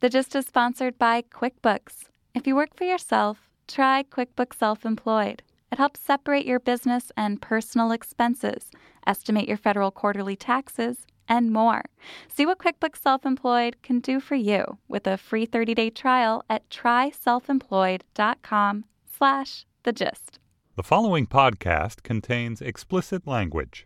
The Gist is sponsored by QuickBooks. If you work for yourself, try QuickBooks Self-Employed. It helps separate your business and personal expenses, estimate your federal quarterly taxes, and more. See what QuickBooks Self-Employed can do for you with a free 30-day trial at tryselfemployed.com/thegist. The following podcast contains explicit language.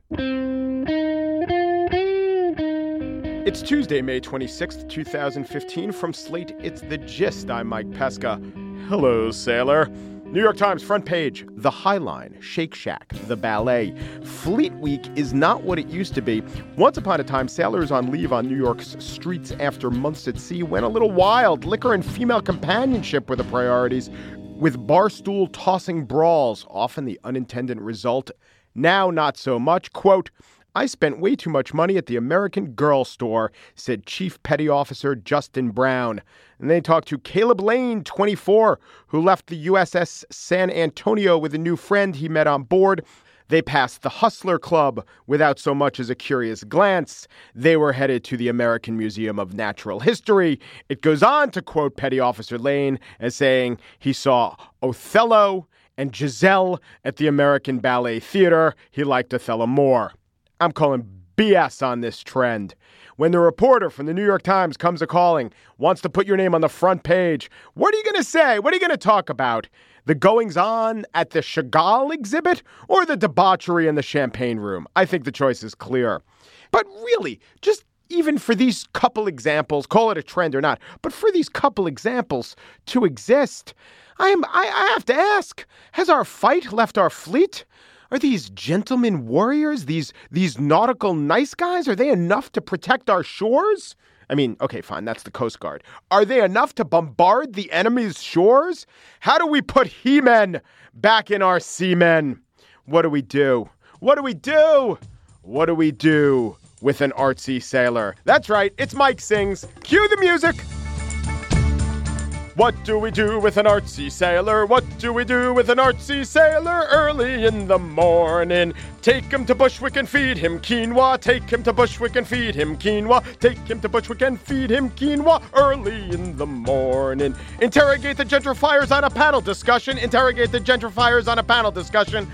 It's Tuesday, May 26th, 2015. From Slate, it's The Gist. I'm Mike Pesca. Hello, sailor. New York Times front page, The High Line, Shake Shack, the ballet. Fleet Week is not what it used to be. Once upon a time, sailors on leave on New York's streets after months at sea went a little wild. Liquor and female companionship were the priorities, with barstool tossing brawls, often the unintended result. Now, not so much. Quote, I spent way too much money at the American Girl store, said Chief Petty Officer Justin Brown. And they talked to Caleb Lane, 24, who left the USS San Antonio with a new friend he met on board. They passed the Hustler Club without so much as a curious glance. They were headed to the American Museum of Natural History. It goes on to quote Petty Officer Lane as saying he saw Othello and Giselle at the American Ballet Theater. He liked Othello more. I'm calling BS on this trend. When the reporter from the New York Times comes a-calling, wants to put your name on the front page, what are you going to say? What are you going to talk about? The goings-on at the Chagall exhibit or the debauchery in the champagne room? I think the choice is clear. But really, just even for these couple examples, call it a trend or not, but for these couple examples to exist, I have to ask, has our fight left our fleet? Are these gentlemen warriors, these nautical nice guys, are they enough to protect our shores? I mean, okay, fine, that's the Coast Guard. Are they enough to bombard the enemy's shores? How do we put he-men back in our seamen? What do we do? What do we do? What do we do with an artsy sailor? That's right, it's Mike Sings. Cue the music. What do we do with an artsy sailor? What do we do with an artsy sailor early in the morning? Take him to Bushwick and feed him quinoa. Take him to Bushwick and feed him quinoa. Take him to Bushwick and feed him quinoa early in the morning. Interrogate the gentrifiers on a panel discussion. Interrogate the gentrifiers on a panel discussion.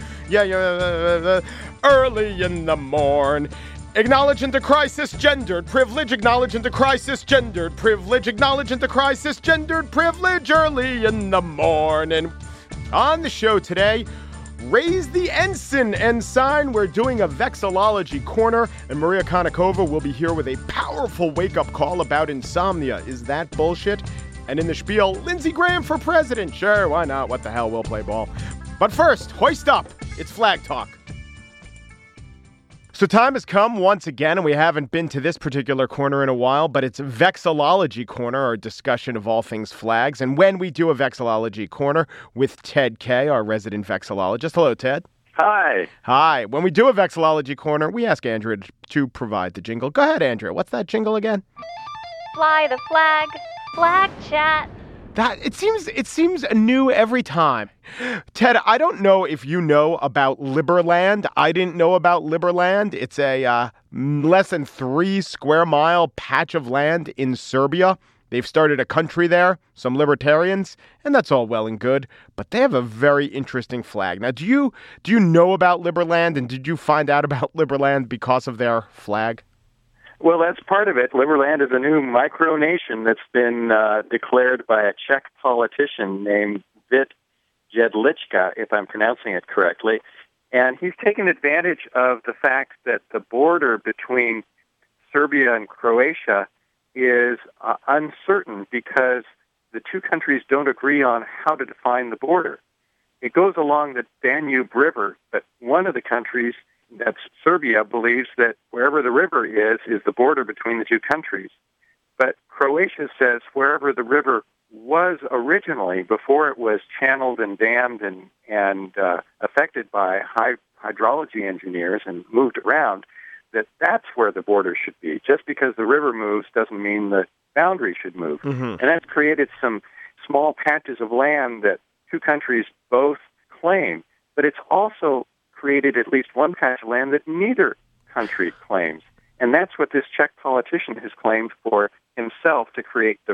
Early in the morn. Acknowledge and decry cisgendered privilege. Acknowledge and decry cisgendered privilege. Acknowledge and decry cisgendered privilege early in the morning. On the show today, raise the ensign. We're doing a vexillology corner, and Maria Konnikova will be here with a powerful wake-up call about insomnia. Is that bullshit? And in the spiel, Lindsey Graham for president. Sure, why not? What the hell? We'll play ball. But first, hoist up. It's Flag Talk. So time has come once again, and we haven't been to this particular corner in a while, but it's Vexillology Corner, our discussion of all things flags. And when we do a Vexillology Corner with Ted Kay, our resident vexillologist. Hello, Ted. Hi. Hi. When we do a Vexillology Corner, we ask Andrea to provide the jingle. Go ahead, Andrea. What's that jingle again? Fly the flag, flag chat. It seems new every time. Ted, I don't know if you know about Liberland. I didn't know about Liberland. It's a less than 3 square mile patch of land in Serbia. They've started a country there, some libertarians, and that's all well and good. But they have a very interesting flag. Now, do you know about Liberland, and did you find out about Liberland because of their flag? Well, that's part of it. Liberland is a new micronation that's been declared by a Czech politician named Vít Jedlička, if I'm pronouncing it correctly. And he's taken advantage of the fact that the border between Serbia and Croatia is uncertain because the two countries don't agree on how to define the border. It goes along the Danube River, but one of the countries, that's Serbia, believes that wherever the river is the border between the two countries. But Croatia says wherever the river was originally, before it was channeled and dammed and affected by hydrology engineers and moved around, that's where the border should be. Just because the river moves doesn't mean the boundary should move. Mm-hmm. And that's created some small patches of land that two countries both claim. But it's also created at least one patch of land that neither country claims. And that's what this Czech politician has claimed for himself to create the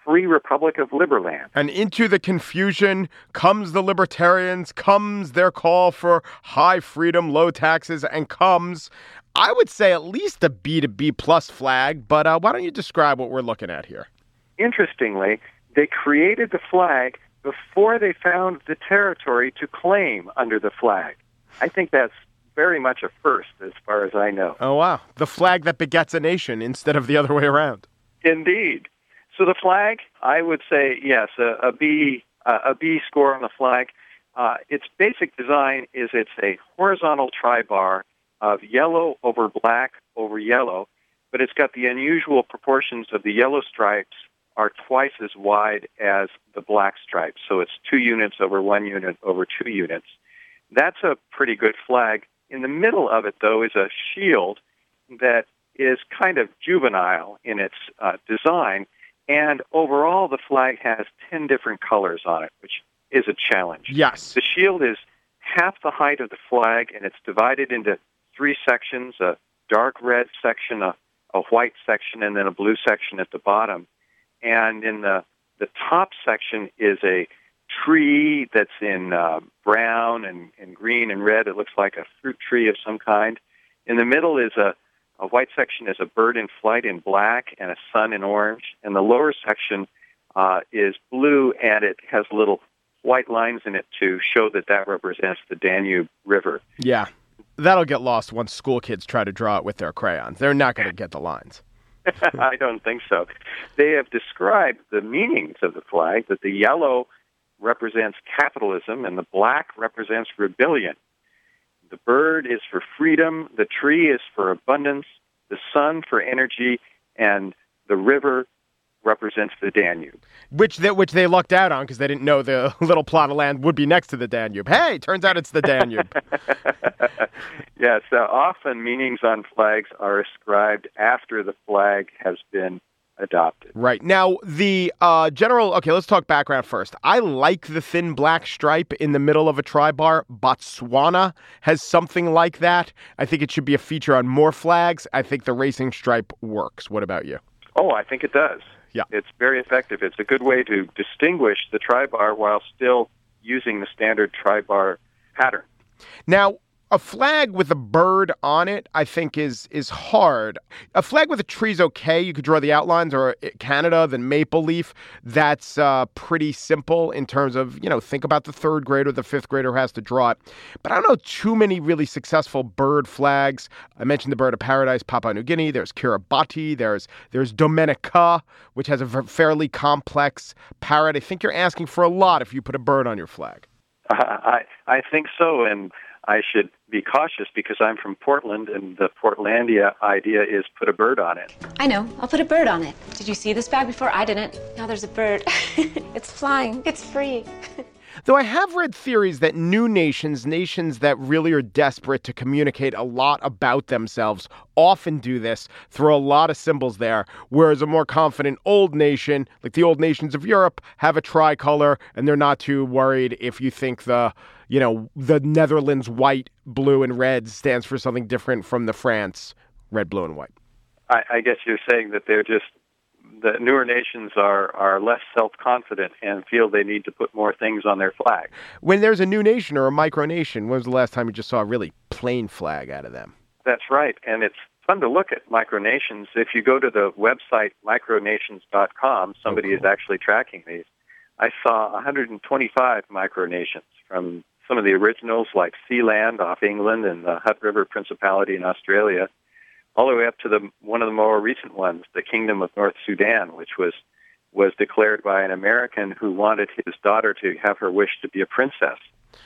Free Republic of Liberland. And into the confusion comes the libertarians, comes their call for high freedom, low taxes, and comes, I would say, at least a B to B plus flag. But why don't you describe what we're looking at here? Interestingly, they created the flag before they found the territory to claim under the flag. I think that's very much a first as far as I know. Oh, wow. The flag that begets a nation instead of the other way around. Indeed. So the flag, I would say, yes, a B score on the flag. Its basic design is it's a horizontal tri-bar of yellow over black over yellow, but it's got the unusual proportions of the yellow stripes are twice as wide as the black stripes. So it's 2 units over 1 unit over 2 units. That's a pretty good flag. In the middle of it, though, is a shield that is kind of juvenile in its design. And overall, the flag has 10 different colors on it, which is a challenge. Yes. The shield is half the height of the flag, and it's divided into 3 sections, a dark red section, a white section, and then a blue section at the bottom. And in the top section is a tree that's in brown and green and red. It looks like a fruit tree of some kind. In the middle is a white section is a bird in flight in black and a sun in orange. And the lower section is blue, and it has little white lines in it to show that represents the Danube River. Yeah, that'll get lost once school kids try to draw it with their crayons. They're not going to get the lines. I don't think so. They have described the meanings of the flag, that the yellow represents capitalism and the black represents rebellion. The bird is for freedom, the tree is for abundance, the sun for energy, and the river represents the Danube. Which they lucked out on because they didn't know the little plot of land would be next to the Danube. Hey, turns out it's the Danube. Yes, often meanings on flags are ascribed after the flag has been adopted. Right. Now, the okay, let's talk background first. I like the thin black stripe in the middle of a tri-bar. Botswana has something like that. I think it should be a feature on more flags. I think the racing stripe works. What about you? Oh, I think it does. Yeah. It's very effective. It's a good way to distinguish the tri-bar while still using the standard tri-bar pattern. Now, a flag with a bird on it, I think, is hard. A flag with a tree is okay. You could draw the outlines, or Canada, the maple leaf. That's pretty simple in terms of, think about the 3rd grader, the 5th grader who has to draw it. But I don't know too many really successful bird flags. I mentioned the bird of paradise, Papua New Guinea. There's Kiribati. There's Dominica, which has a fairly complex parrot. I think you're asking for a lot if you put a bird on your flag. I think so, and I should be cautious because I'm from Portland, and the Portlandia idea is put a bird on it. I know. I'll put a bird on it. Did you see this bag before? I didn't. Now there's a bird. It's flying. It's free. Though I have read theories that new nations that really are desperate to communicate a lot about themselves, often do this, throw a lot of symbols there, whereas a more confident old nation, like the old nations of Europe, have a tricolor, and they're not too worried if you think the Netherlands white, blue, and red stands for something different from the France red, blue, and white. I guess you're saying that the newer nations are less self-confident and feel they need to put more things on their flag. When there's a new nation or a micronation, when was the last time you just saw a really plain flag out of them? That's right, and it's fun to look at micronations. If you go to the website micronations.com, somebody is actually tracking these. I saw 125 micronations, from some of the originals like Sealand off England and the Hutt River Principality in Australia, all the way up to one of the more recent ones, the Kingdom of North Sudan, which was declared by an American who wanted his daughter to have her wish to be a princess.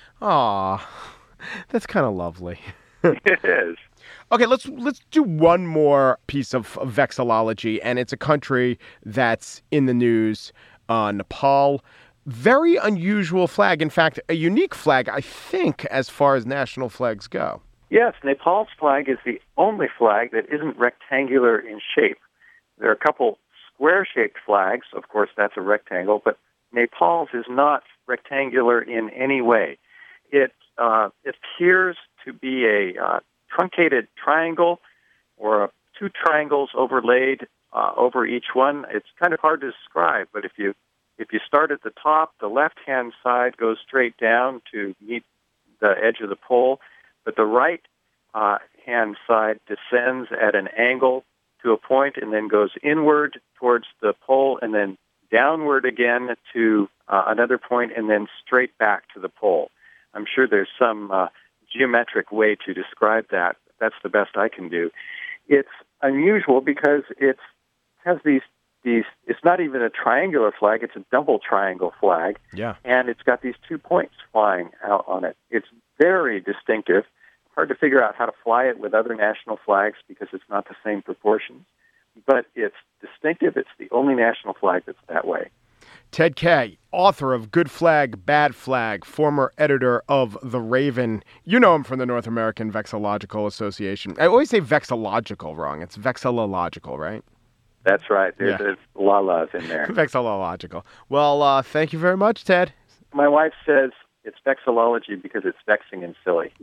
Aw, that's kind of lovely. It is. Okay, let's do one more piece of vexillology, and it's a country that's in the news, Nepal. Very unusual flag. In fact, a unique flag, I think, as far as national flags go. Yes, Nepal's flag is the only flag that isn't rectangular in shape. There are a couple square-shaped flags. Of course, that's a rectangle, but Nepal's is not rectangular in any way. It appears to be a truncated triangle or two triangles overlaid over each one. It's kind of hard to describe, but if you start at the top, the left-hand side goes straight down to meet the edge of the pole, but the right-hand side descends at an angle to a point and then goes inward towards the pole and then downward again to another point and then straight back to the pole. I'm sure there's some geometric way to describe that. That's the best I can do. It's unusual because it has these. It's not even a triangular flag; it's a double triangle flag. Yeah. And it's got these 2 points flying out on it. It's very distinctive. Hard to figure out how to fly it with other national flags because it's not the same proportions. But it's distinctive. It's the only national flag that's that way. Ted Kaye, author of Good Flag, Bad Flag, former editor of The Raven. You know him from the North American Vexillological Association. I always say vexillological wrong. It's vexillological, right? That's right. There's la-las in there. Vexillological. Well, thank you very much, Ted. My wife says it's vexillology because it's vexing and silly.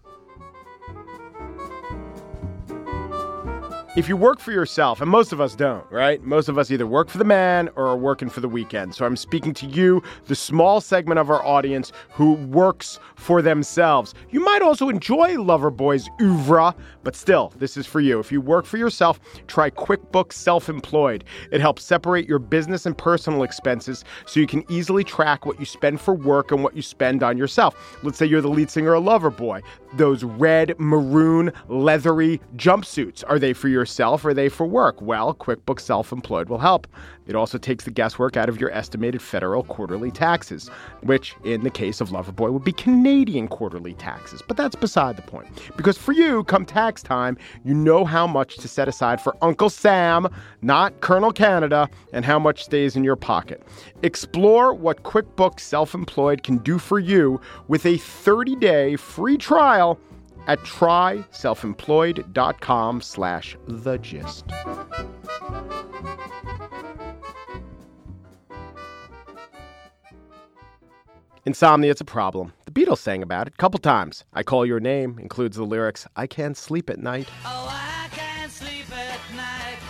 If you work for yourself, and most of us don't, right? Most of us either work for the man or are working for the weekend. So I'm speaking to you, the small segment of our audience who works for themselves. You might also enjoy Loverboy's oeuvre, but still, this is for you. If you work for yourself, try QuickBooks Self-Employed. It helps separate your business and personal expenses so you can easily track what you spend for work and what you spend on yourself. Let's say you're the lead singer of Loverboy. Those red, maroon, leathery jumpsuits, are they for yourself or are they for work? Well, QuickBooks Self-Employed will help. It also takes the guesswork out of your estimated federal quarterly taxes, which in the case of Loverboy would be Canadian quarterly taxes. But that's beside the point. Because for you, come tax time, you know how much to set aside for Uncle Sam, not Colonel Canada, and how much stays in your pocket. Explore what QuickBooks Self-Employed can do for you with a 30-day free trial at tryselfemployed.com/thegist. Insomnia, it's a problem. The Beatles sang about it a couple times. I Call Your Name includes the lyrics, I can't sleep at night. Oh, I can't sleep at night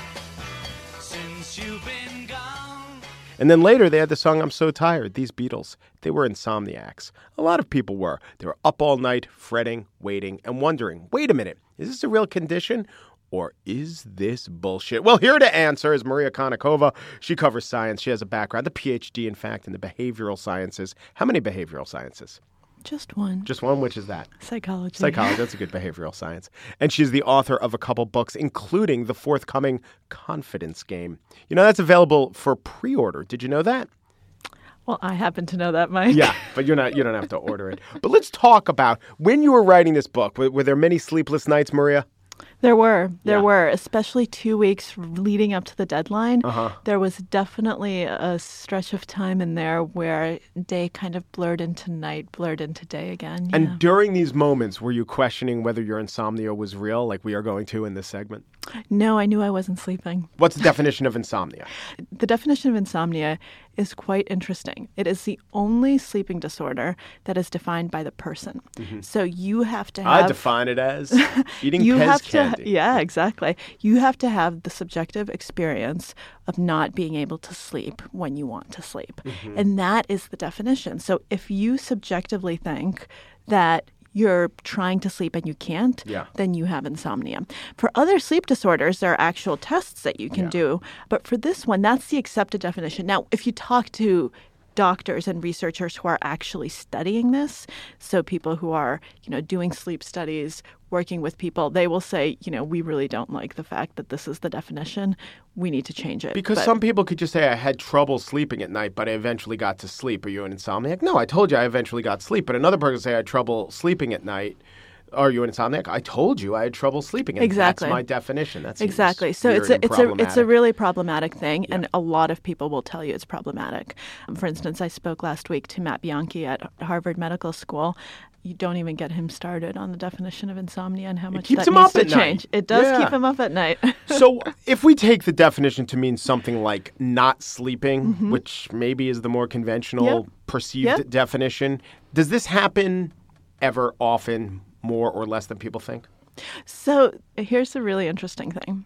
since you've been gone. And then later they had the song I'm So Tired. These Beatles, they were insomniacs. A lot of people were. They were up all night, fretting, waiting, and wondering, wait a minute, is this a real condition? Or is this bullshit? Well, here to answer is Maria Konnikova. She covers science. She has a background, a PhD, in fact, in the behavioral sciences. How many behavioral sciences? Just one. Just one? Which is that? Psychology. Psychology. That's a good behavioral science. And she's the author of a couple books, including the forthcoming Confidence Game. You know, that's available for pre-order. Did you know that? Well, I happen to know that, Mike. Yeah, but you don't have to order it. But let's talk about when you were writing this book. Were there many sleepless nights, Maria? There were, especially 2 weeks leading up to the deadline. There was definitely a stretch of time in there where day kind of blurred into night, blurred into day again. Yeah. And during these moments, were you questioning whether your insomnia was real, like we are going to in this segment? No, I knew I wasn't sleeping. What's the definition of insomnia? The definition of insomnia is quite interesting. It is the only sleeping disorder that is defined by the person. Mm-hmm. So you have to have... I define it as eating Pez candy. Yeah, exactly. You have to have the subjective experience of not being able to sleep when you want to sleep. Mm-hmm. And that is the definition. So if you subjectively think that you're trying to sleep and you can't, then you have insomnia. For other sleep disorders, there are actual tests that you can do. But for this one, that's the accepted definition. Now, if you talk to doctors and researchers who are actually studying this, so people who are, doing sleep studies, working with people, they will say, we really don't like the fact that this is the definition. We need to change it. Because some people could just say, I had trouble sleeping at night, but I eventually got to sleep. Are you an insomniac? No, I told you I eventually got sleep. But another person say I had trouble sleeping at night. Are you an insomniac? I told you I had trouble sleeping. And exactly. That's my definition. That's exactly. So it's a really problematic thing, and a lot of people will tell you it's problematic. For instance, I spoke last week to Matt Bianchi at Harvard Medical School. You don't even get him started on the definition of insomnia and how much that needs to change. It does keep him up at night. So if we take the definition to mean something like not sleeping, which maybe is the more conventional perceived definition, does this happen ever, often, more or less than people think? So here's the really interesting thing.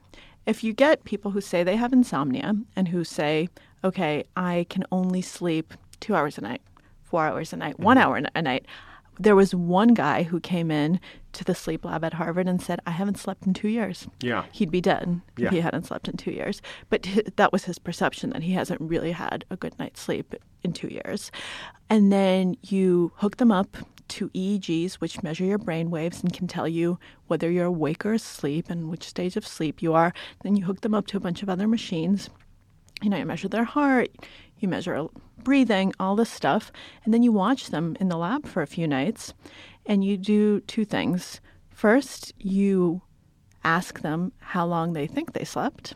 if you get people who say they have insomnia and who say, okay, I can only sleep 2 hours a night, 4 hours a night, 1 hour a night. There was one guy who came in to the sleep lab at Harvard and said, I haven't slept in 2 years. Yeah. He'd be dead Yeah. if he hadn't slept in 2 years. But that was his perception, that he hasn't really had a good night's sleep in 2 years. And then you hook them up to EEGs, which measure your brain waves and can tell you whether you're awake or asleep and which stage of sleep you are. Then you hook them up to a bunch of other machines. You measure their heart, you measure breathing, all this stuff, and then you watch them in the lab for a few nights, and you do two things. First, you ask them how long they think they slept,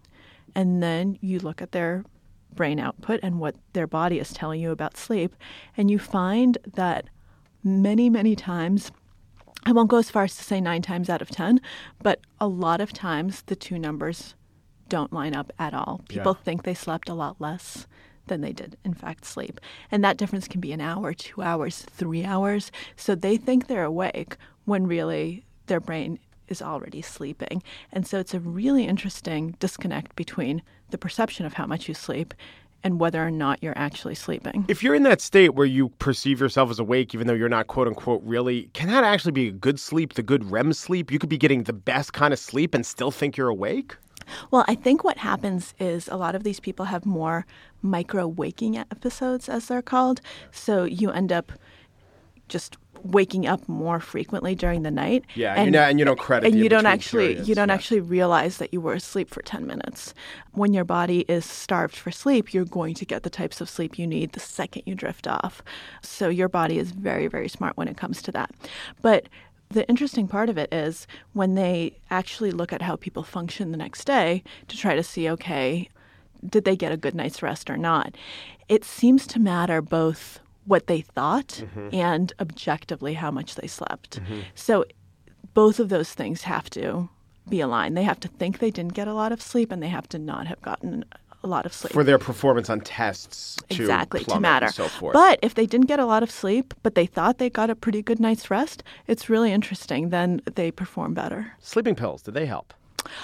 and then you look at their brain output and what their body is telling you about sleep, and you find that many, many times, I won't go as far as to say 9 times out of 10, but a lot of times the two numbers don't line up at all. People think they slept a lot less than they did, in fact, sleep. And that difference can be an hour, 2 hours, 3 hours. So they think they're awake when really their brain is already sleeping. And so it's a really interesting disconnect between the perception of how much you sleep and whether or not you're actually sleeping. If you're in that state where you perceive yourself as awake, even though you're not quote unquote really, can that actually be a good sleep, the good REM sleep? You could be getting the best kind of sleep and still think you're awake? Well, I think what happens is a lot of these people have more micro waking episodes, as they're called. So you end up just waking up more frequently during the night. Yeah, and you don't credit and the you don't in-between actually periods, actually realize that you were asleep for 10 minutes. When your body is starved for sleep, you're going to get the types of sleep you need the second you drift off. So your body is very, very smart when it comes to that. But the interesting part of it is when they actually look at how people function the next day to try to see, okay, did they get a good night's rest or not? It seems to matter both what they thought and objectively how much they slept. So both of those things have to be aligned. They have to think they didn't get a lot of sleep, and they have to not have gotten a lot of sleep. For their performance on tests to to matter. And so forth. But if they didn't get a lot of sleep, but they thought they got a pretty good night's rest, it's really interesting. Then they perform better. Sleeping pills, do they help?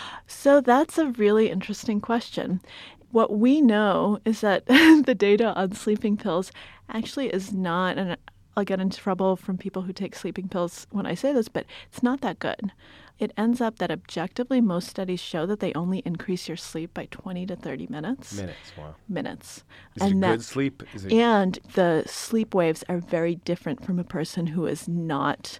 So that's a really interesting question. What we know is that the data on sleeping pills actually is not, and I'll get into trouble from people who take sleeping pills when I say this, but it's not that good. It ends up that objectively most studies show that they only increase your sleep by 20 to 30 minutes. Minutes, wow. Minutes. Is it good sleep? And the sleep waves are very different from a person who is not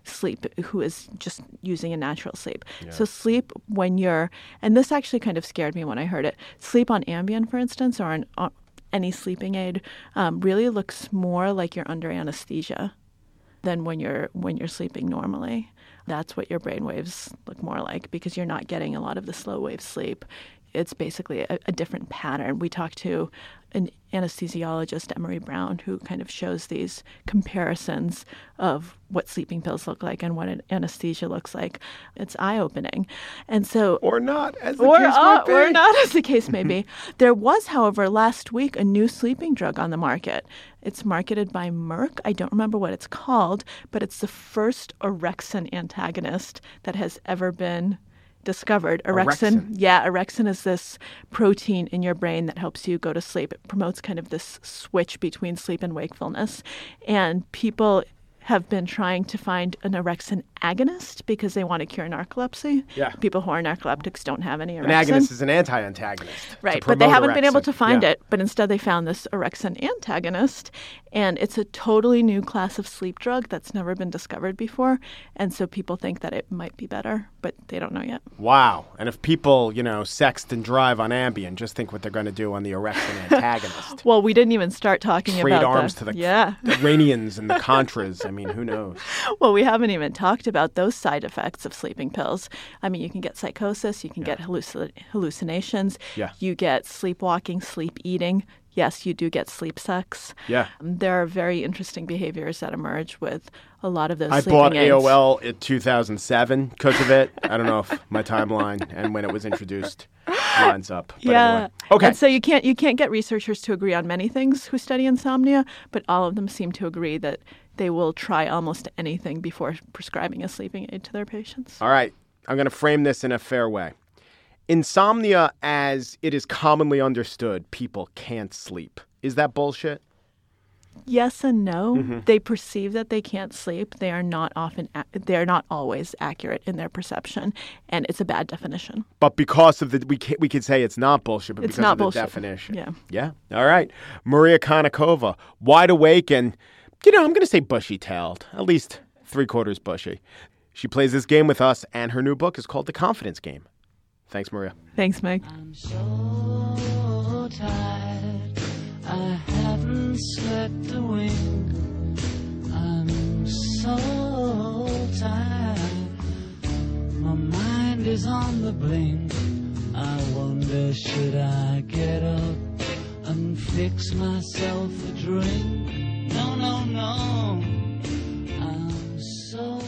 who is just using a natural sleep. Yeah. So sleep when you're, and this actually kind of scared me when I heard it, sleep on Ambien, for instance, or on any sleeping aid really looks more like you're under anesthesia than when you're sleeping normally. That's what your brain waves look more like, because you're not getting a lot of the slow wave sleep. It's basically a different pattern. We talked to an anesthesiologist, Emery Brown, who kind of shows these comparisons of what sleeping pills look like and what an anesthesia looks like. It's eye-opening. And so, or not, as the case might be. Or not, as the case may be. There was, however, last week a new sleeping drug on the market. It's marketed by Merck. I don't remember what it's called, but it's the first orexin antagonist that has ever been discovered. Orexin is this protein in your brain that helps you go to sleep. It promotes kind of this switch between sleep and wakefulness. And people have been trying to find an orexin agonist because they want to cure narcolepsy. Yeah. People who are narcoleptics don't have any orexin. An agonist is an anti-antagonist. Right, but they haven't been able to find it. But instead they found this orexin antagonist, and it's a totally new class of sleep drug that's never been discovered before. And so people think that it might be better, but they don't know yet. Wow. And if people, sext and drive on Ambien, just think what they're going to do on the orexin antagonist. Well, we didn't even start talking Trade about arms to the Iranians and the Contras. I mean, who knows? Well, we haven't even talked about those side effects of sleeping pills. I mean, you can get psychosis, you can get hallucinations, you get sleepwalking, sleep eating. Yes, you do get sleep sex. Yeah. There are very interesting behaviors that emerge with a lot of those sleeping aids. I bought AOL in 2007 because of it. I don't know if my timeline and when it was introduced lines up. But anyway. Okay. And so you can't get researchers to agree on many things who study insomnia, but all of them seem to agree that they will try almost anything before prescribing a sleeping aid to their patients. All right. I'm going to frame this in a fair way. insomnia, as it is commonly understood, people can't sleep. Is that bullshit? Yes and no. They perceive that they can't sleep. They are not always accurate in their perception, and it's a bad definition. But because of we could say it's not bullshit, but It's because not of the bullshit. definition. Yeah. Yeah. All right. Maria Konnikova, wide awake and, I'm going to say bushy-tailed, at least 3/4 bushy. She plays this game with us, and her new book is called The Confidence Game. Thanks, Maria. Thanks, Meg. I'm so tired, I haven't slept a wink. I'm so tired, my mind is on the blink. I wonder, should I get up and fix myself a drink? No, no, no, I'm so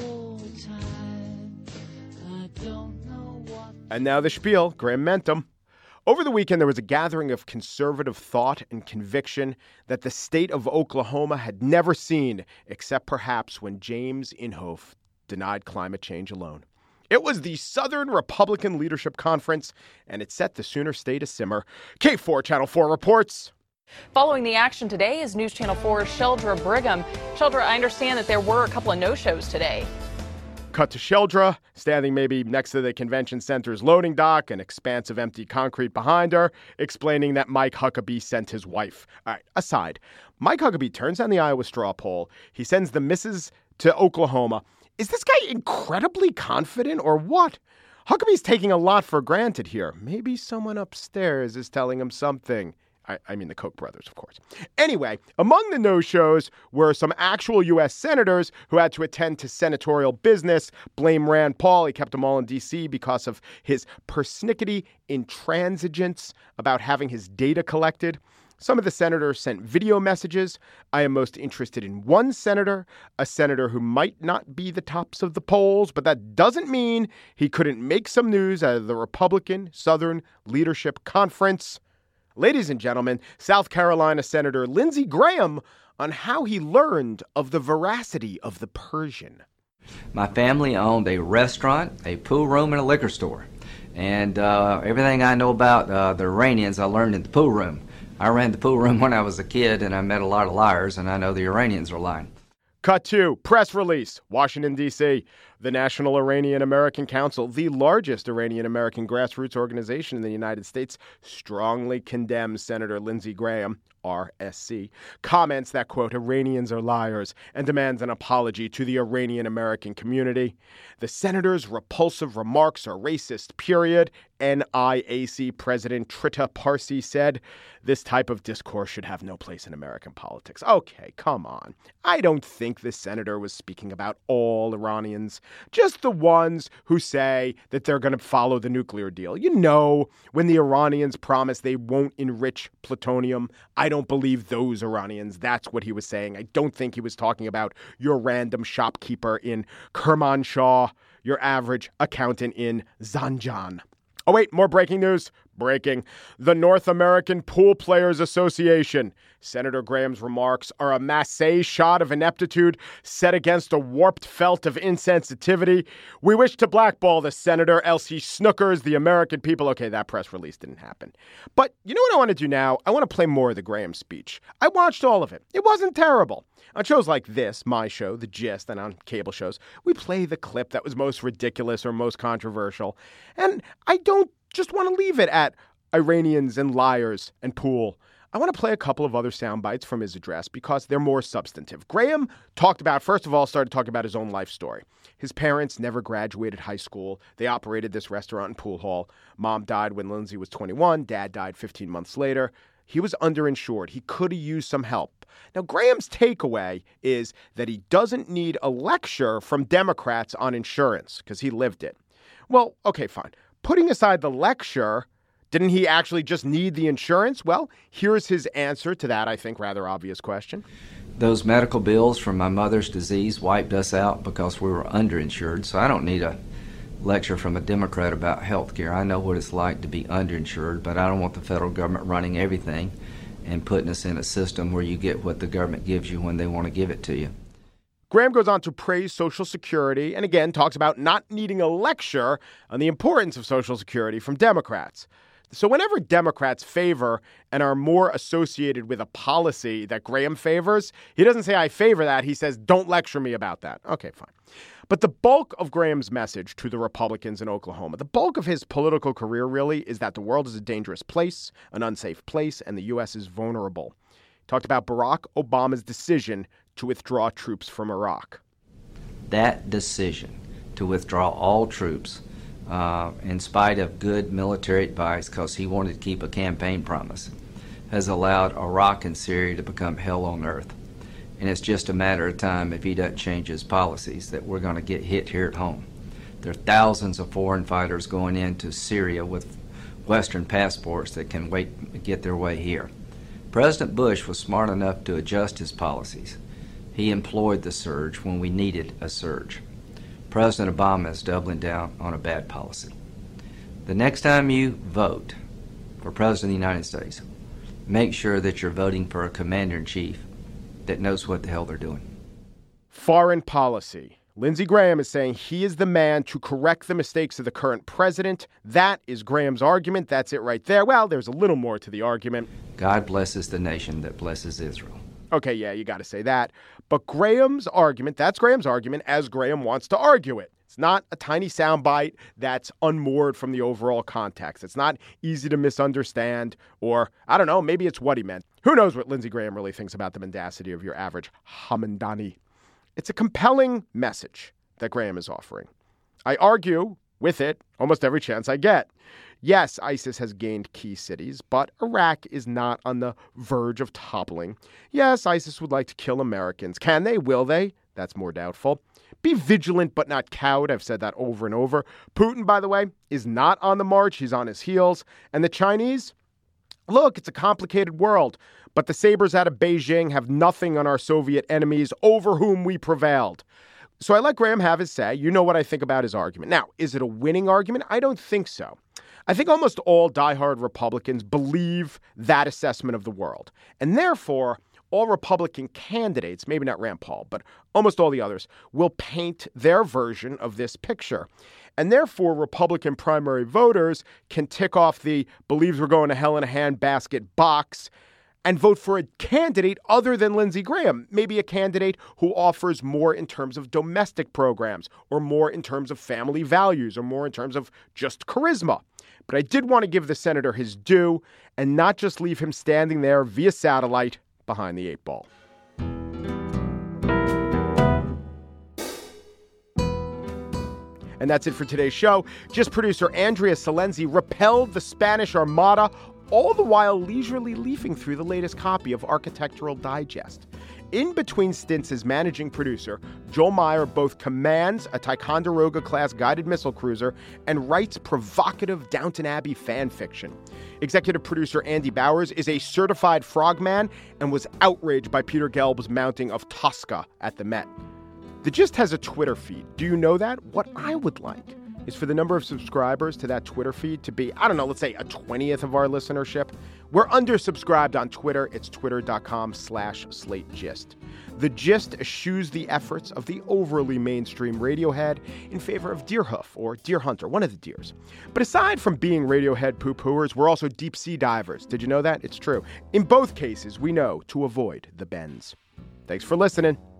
tired, I don't know what. And now the spiel, Graham Mentum. Over the weekend, there was a gathering of conservative thought and conviction that the state of Oklahoma had never seen, except perhaps when James Inhofe denied climate change alone. It was the Southern Republican Leadership Conference, and it set the Sooner State a simmer. K4 Channel 4 reports. Following the action today is News Channel 4's Sheldra Brigham. Sheldra, I understand that there were a couple of no-shows today. Cut to Sheldra, standing maybe next to the convention center's loading dock, an expanse of empty concrete behind her, explaining that Mike Huckabee sent his wife. All right, aside, Mike Huckabee turns down the Iowa straw poll. He sends the missus to Oklahoma. Is this guy incredibly confident or what? Huckabee's taking a lot for granted here. Maybe someone upstairs is telling him something. I mean the Koch brothers, of course. Anyway, among the no-shows were some actual U.S. senators who had to attend to senatorial business, blame Rand Paul. He kept them all in D.C. because of his persnickety intransigence about having his data collected. Some of the senators sent video messages. I am most interested in one senator, a senator who might not be the tops of the polls, but that doesn't mean he couldn't make some news out of the Republican Southern Leadership Conference. Ladies and gentlemen, South Carolina Senator Lindsey Graham on how he learned of the veracity of the Persian. My family owned a restaurant, a pool room, and a liquor store. And everything I know about the Iranians, I learned in the pool room. I ran the pool room when I was a kid, and I met a lot of liars, and I know the Iranians are lying. Cut to press release, Washington, D.C. The National Iranian American Council, the largest Iranian American grassroots organization in the United States, strongly condemns Senator Lindsey Graham, RSC, comments that, quote, Iranians are liars, and demands an apology to the Iranian American community. The senator's repulsive remarks are racist, period. NIAC President Trita Parsi said, this type of discourse should have no place in American politics. Okay, come on. I don't think this senator was speaking about all Iranians, just the ones who say that they're going to follow the nuclear deal. You know, when the Iranians promise they won't enrich plutonium, I don't believe those Iranians. That's what he was saying. I don't think he was talking about your random shopkeeper in Kermanshah, your average accountant in Zanjan. Oh, wait, more breaking news. Breaking. The North American Pool Players Association. Senator Graham's remarks are a massé shot of ineptitude set against a warped felt of insensitivity. We wish to blackball the senator, else he snookers the American people. Okay, that press release didn't happen. But you know what I want to do now? I want to play more of the Graham speech. I watched all of it. It wasn't terrible. On shows like this, my show, The Gist, and on cable shows, we play the clip that was most ridiculous or most controversial. And I don't just want to leave it at Iranians and liars and pool. I want to play a couple of other sound bites from his address because they're more substantive. Graham started talking about his own life story. His parents never graduated high school. They operated this restaurant and pool hall. Mom died when Lindsey was 21. Dad died 15 months later. He was underinsured. He could have used some help. Now, Graham's takeaway is that he doesn't need a lecture from Democrats on insurance because he lived it. Well, okay, fine. Putting aside the lecture, didn't he actually just need the insurance? Well, here's his answer to that, I think, rather obvious question. Those medical bills from my mother's disease wiped us out because we were underinsured, so I don't need a lecture from a Democrat about health care. I know what it's like to be underinsured, but I don't want the federal government running everything and putting us in a system where you get what the government gives you when they want to give it to you. Graham goes on to praise Social Security and again talks about not needing a lecture on the importance of Social Security from Democrats. So whenever Democrats favor and are more associated with a policy that Graham favors, he doesn't say, I favor that. He says, don't lecture me about that. Okay, fine. But the bulk of Graham's message to the Republicans in Oklahoma, the bulk of his political career really is that the world is a dangerous place, an unsafe place, and the U.S. is vulnerable. He talked about Barack Obama's decision to withdraw troops from Iraq. That decision to withdraw all troops in spite of good military advice, because he wanted to keep a campaign promise, has allowed Iraq and Syria to become hell on earth. And it's just a matter of time, if he doesn't change his policies, that we're going to get hit here at home. There are thousands of foreign fighters going into Syria with Western passports that can get their way here. President Bush was smart enough to adjust his policies. He employed the surge when we needed a surge. President Obama is doubling down on a bad policy. The next time you vote for President of the United States, make sure that you're voting for a commander-in-chief that knows what the hell they're doing. Foreign policy. Lindsey Graham is saying he is the man to correct the mistakes of the current president. That is Graham's argument. That's it right there. Well, there's a little more to the argument. God blesses the nation that blesses Israel. Okay, yeah, you got to say that. But Graham's argument, that's Graham's argument as Graham wants to argue it. It's not a tiny soundbite that's unmoored from the overall context. It's not easy to misunderstand, or, I don't know, maybe it's what he meant. Who knows what Lindsey Graham really thinks about the mendacity of your average Hamdani. It's a compelling message that Graham is offering. I argue with it almost every chance I get. Yes, ISIS has gained key cities, but Iraq is not on the verge of toppling. Yes, ISIS would like to kill Americans. Can they? Will they? That's more doubtful. Be vigilant but not cowed. I've said that over and over. Putin, by the way, is not on the march. He's on his heels. And the Chinese? Look, it's a complicated world, but the sabers out of Beijing have nothing on our Soviet enemies over whom we prevailed. So I let Graham have his say. You know what I think about his argument. Now, is it a winning argument? I don't think so. I think almost all diehard Republicans believe that assessment of the world. And therefore, all Republican candidates, maybe not Rand Paul, but almost all the others, will paint their version of this picture. And therefore, Republican primary voters can tick off the believes we're going to hell in a handbasket box and vote for a candidate other than Lindsey Graham, maybe a candidate who offers more in terms of domestic programs or more in terms of family values or more in terms of just charisma. But I did want to give the senator his due and not just leave him standing there via satellite behind the 8 ball. And that's it for today's show. Just producer Andrea Salenzi repelled the Spanish Armada, all the while leisurely leafing through the latest copy of Architectural Digest. In between stints as managing producer, Joel Meyer both commands a Ticonderoga-class guided missile cruiser and writes provocative Downton Abbey fan fiction. Executive producer Andy Bowers is a certified frogman and was outraged by Peter Gelb's mounting of Tosca at the Met. The Gist has a Twitter feed. Do you know that? What I would like is for the number of subscribers to that Twitter feed to be, I don't know, let's say a 20th of our listenership. We're undersubscribed on Twitter. It's twitter.com/SlateGist. The Gist eschews the efforts of the overly mainstream Radiohead in favor of Deerhoof or Deer Hunter, one of the deers. But aside from being Radiohead poo-pooers, we're also deep sea divers. Did you know that? It's true. In both cases, we know to avoid the bends. Thanks for listening.